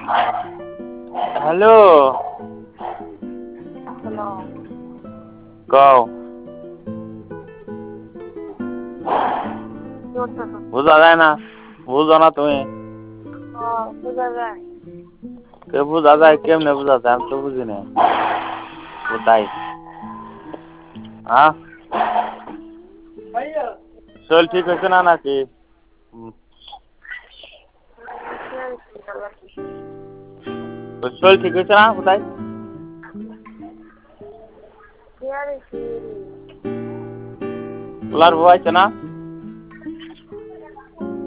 Hello hello. কও কি করতেছো? বুঝা যায় না, বুঝো না তুমি? বোঝা যায়। কে বুঝা যায়? কেমনে বুঝা যায়? আমি তো বুঝি না। কোথায়? হ্যাঁ, শরীর ঠিক হয়েছে না নাকি? শরীর ঠিক হয়েছে না? কোথায়? কুলার বউ আছে না?